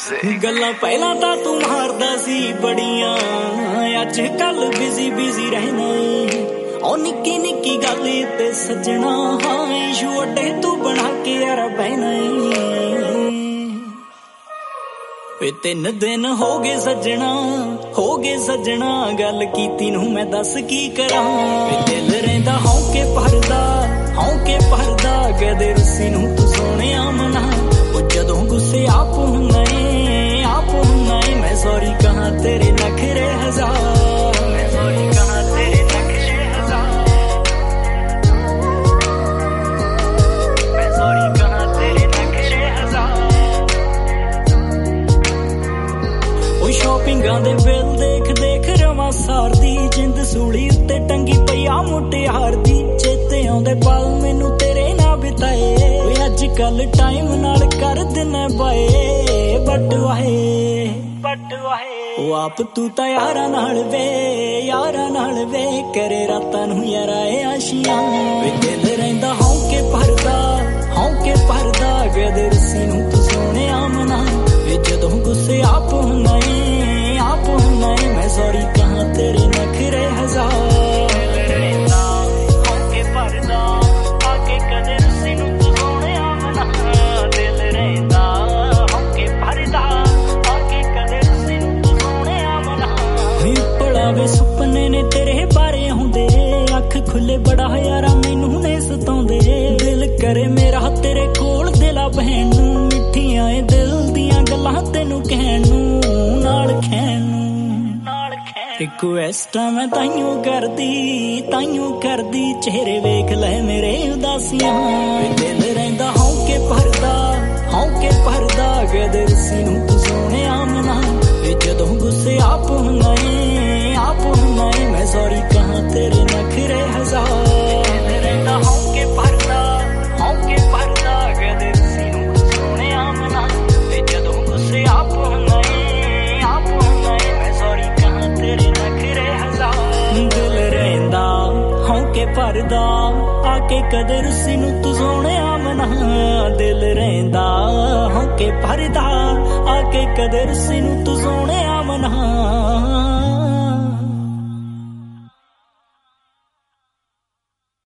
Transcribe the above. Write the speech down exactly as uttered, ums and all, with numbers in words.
ਗੱਲਾਂ ਪਹਿਲਾਂ ਤਾਂ ਤੂੰ ਮਾਰਦਾ ਸੀ ਬੜੀਆਂ, ਅੱਜ ਕੱਲ ਬਿਜ਼ੀ ਬਿਜ਼ੀ ਰਹਿਣਾ। ਉਹ ਨਿੱਕੀ ਨਿੱਕੀ ਗੱਲ ਤੇ ਸੱਜਣਾ, ਹਾਂ ਇਸ਼ੂ ਅੱਡੇ ਤੂੰ ਬਣਾ ਕੇ ਯਾਰ ਬਹਿਣਾ। ਵੇ ਤਿੰਨ ਦਿਨ ਹੋ ਗਏ ਸੱਜਣਾ, ਹੋ ਗਏ ਸੱਜਣਾ, ਗੱਲ ਕੀਤੀ ਨੂੰ ਮੈਂ ਦੱਸ ਕੀ ਕਰਾਂ। ਵੇ ਦਿਲ ਰਹਿੰਦਾ ਹੌਂਕੇ ਭਰਦਾ, ਹੌਂਕੇ ਭਰਦਾ, ਕਦੇ ਰੁੱਸੀ ਨੂੰ ਤੂੰ ਸੋਹਣਿਆ ਮਨਾ। ਉਹ ਜਦੋਂ ਗੁੱਸੇ ਆਪ ਹੁੰਦਾ ਏ, ਆਪ ਹੁੰਦਾ ਏ, ਮੈਂ ਸੌਰੀ ਕਹਾਂ ਤੇਰੇ ਨਖਰੇ ਹਜ਼ਾਰ, ਮੈਂ ਸੌਰੀ ਕਹਾਂ ਤੇਰੇ ਨਖਰੇ ਹਜ਼ਾਰ, ਮੈਂ ਸੌਰੀ ਕਹਾਂ ਤੇਰੇ ਨਖਰੇ ਹਜ਼ਾਰ। ਉਹ ਸ਼ੋਪਿੰਗਾਂ ਦੇ ਬਿੱਲ ਦੇਖ ਦੇਖ ਰਵਾਂ ਸਾਰਦੀ, ਜਿੰਦ ਸੂਲੀ ਉੱਤੇ ਟੰਗੀ ਪਈ ਆ ਮੁਟਿਆਰ ਦੀ। ਚੇਤੇ ਆਉਂਦੇ ਪਲ ਮੈਨੂੰ ਤੇਰੇ ਨਾਲ ਬਿਤਾਏ, ਓਏ ਅੱਜ ਕੱਲ ਟਾਈਮ ਨਾਲ ਕਰ ਦਿਨਾ ਬਾਏ। ਬੱਟ ਵਾਹੇ ਬੱਟ ਵਾਹੇ ਉਹ ਆਪ ਤੂੰ ਤਾਂ ਯਾਰਾਂ ਨਾਲ ਵੇ, ਯਾਰਾਂ ਨਾਲ ਵੇ, ਕਰੇ ਰਾਤਾਂ ਨੂੰ ਯਾਰਾ ਏ ਆਸ਼ੀਆਂ। ਵੇ ਦਿਲ ਰਹਿੰਦਾ ਹੌਂਕੇ ਭਰਦਾ, ਹੌਂਕੇ ਭਰਦਾ, ਕਦੇ ਰੁੱਸੀ ਨੂੰ ਤੂੰ ਸੋਹਣਿਆ ਮਨਾ। ਵੇ ਜਦੋਂ ਗੁੱਸੇ ਆਪ ਹੁੰਦਾ ਏ, ਆਪ ਹੁੰਦਾ ਏ, ਮੈਂ ਸੌਰੀ ਕਹਾਂ ਤੇਰੇ ਨਖਰੇ ਹਜ਼ਾਰ। ਸੁਪਨੇ ਨੇ ਤੇਰੇ ਬਾਰੇ ਆਉਂਦੇ, ਅੱਖ ਖੁੱਲੇ ਬੜਾ ਯਾਰਾ ਮੈਨੂੰ ਨੇ ਸਤਾਉਂਦੇ। ਦਿਲ ਕਰੇ ਮੇਰਾ ਤੇਰੇ ਕੋਲ ਦਿਲਾ ਬਹਿਣ ਨੂੰ, ਮਿੱਠੀਆਂ ਏ ਦਿਲ ਦੀਆਂ ਗੱਲਾਂ ਤੈਨੂੰ ਕਹਿਣ ਨੂੰ, ਨਾਲ ਖੈਣ ਨੂੰ, ਨਾਲ ਖੈਣ। ਰਿਕੁਐਸਟਾਂ ਮੈਂ ਤਾਈਓ ਕਰਦੀ, ਤਾਈਓ ਕਰਦੀ, ਚਿਹਰੇ ਵੇਖ ਲੈ ਮੇਰੇ ਉਦਾਸੀਆਂ। ਦਿਲ ਰਹਿੰਦਾ ਹੌਂਕੇ ਭਰਦਾ, ਹੌਂਕੇ ਭਰਦਾ, ਕਦੇ ਰੁੱਸੀ ਨੂੰ ਤੂੰ ਸੋਹਣਿਆ ਮਨਾ। ਜਦੋਂ ਗੁੱਸੇ ਆਪ ਹੁੰਦਾ ਏ, ਆਪ ਹੁੰਦਾ ਏ, ਮੈਂ ਸੌਰੀ ਕਹਾਂ ਤੇਰੇ ਨਖਰੇ ਹਜ਼ਾਰ। ਰਹਿੰਦਾ ਹੌਂਕੇ ਭਰਦਾ, ਹੌਂਕੇ ਭਰਦਾ, ਕਦੇ ਰੁੱਸੀ ਨੂੰ ਤੂੰ ਸੋਹਣਿਆ ਮਨਾ। ਤੇ ਜਦੋਂ ਗੁੱਸੇ ਆਪ ਹੁੰਦਾ ਏ, ਆਪ ਹੁੰਦਾ ਏ, ਮੈਂ ਸੌਰੀ ਕਹਾਂ ਤੇਰੇ ਨਖਰੇ ਹਜ਼ਾਰ। ਦਿਲ ਰਹਿੰਦਾ ਹੌਂਕੇ ਭਰਦਾ, ਆ ਕੇ ਕਦੇ ਰੁੱਸੀ ਨੂੰ ਤੂੰ ਸੋਹਣਿਆ ਮਨਾ। ਦਿਲ ਰਹਿੰਦਾ ਹੌਂਕੇ ਭਰਦਾ, ਆ ਕੇ ਕਦੇ ਰੁੱਸੀ ਨੂੰ ਤੂੰ ਸੋਹਣਿਆ ਮਨਾ।